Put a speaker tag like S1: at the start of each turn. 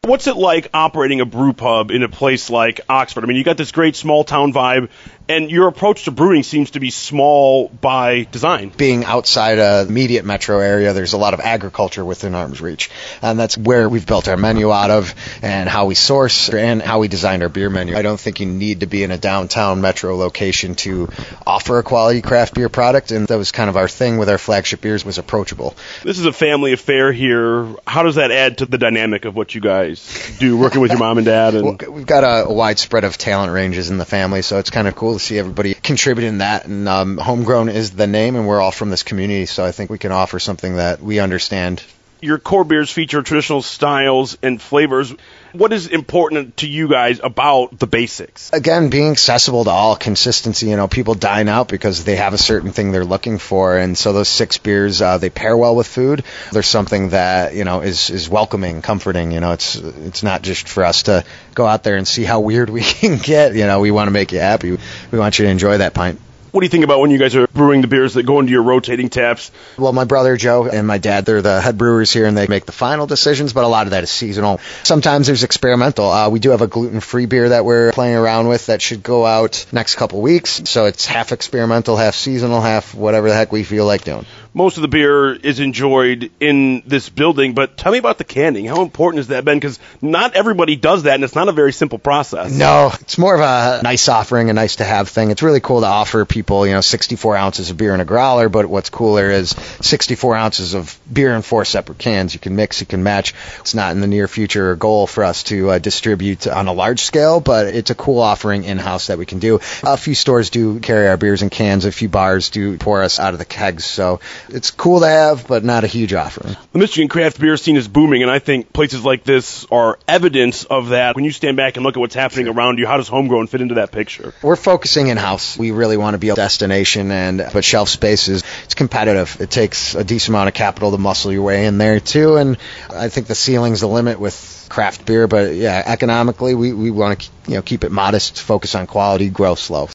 S1: What's it like operating a brew pub in a place like Oxford? I mean, you got this great small town vibe, and your approach to brewing seems to be small by design.
S2: Being outside a immediate metro area, there's a lot of agriculture within arm's reach. And that's where we've built our menu out of and how we source and how we designed our beer menu. I don't think you need to be in a downtown metro location to offer a quality craft beer product, and that was kind of our thing with our flagship beers, was approachable.
S1: This is a family affair here. How does that add to the dynamic of what you guys do, working with your mom and dad?
S2: Well, we've got a wide spread of talent ranges in the family, so it's kind of cool to see everybody contributing that. And Homegrown is the name, and we're all from this community, so I think we can offer something that we understand.
S1: Your core beers feature traditional styles and flavors. What is important to you guys about the basics?
S2: Again, being accessible to all, consistency. People dine out because they have a certain thing they're looking for, and so those 6 beers, they pair well with food. There's something that, is welcoming, comforting. It's not just for us to go out there and see how weird we can get. We want to make you happy. We want you to enjoy that pint.
S1: What do you think about when you guys are brewing the beers that go into your rotating taps?
S2: Well, my brother Joe and my dad, they're the head brewers here, and they make the final decisions, but a lot of that is seasonal. Sometimes there's experimental. We do have a gluten-free beer that we're playing around with that should go out next couple weeks, so it's half experimental, half seasonal, half whatever the heck we feel like doing.
S1: Most of the beer is enjoyed in this building, but tell me about the canning. How important has that been? Because not everybody does that, and it's not a very simple process.
S2: No, it's more of a nice offering, a nice-to-have thing. It's really cool to offer people, 64 ounces of beer in a growler, but what's cooler is 64 ounces of beer in 4 separate cans. You can mix, you can match. It's not in the near future a goal for us to distribute on a large scale, but it's a cool offering in-house that we can do. A few stores do carry our beers in cans. A few bars do pour us out of the kegs, so it's cool to have, but not a huge offering.
S1: The Michigan craft beer scene is booming, and I think places like this are evidence of that. When you stand back and look at what's happening around you, how does Homegrown fit into that picture?
S2: We're focusing in-house. We really want to be a destination, but shelf space it's competitive. It takes a decent amount of capital to muscle your way in there, too, and I think the ceiling's the limit with craft beer, but yeah, economically, we want to keep it modest, focus on quality, grow slow.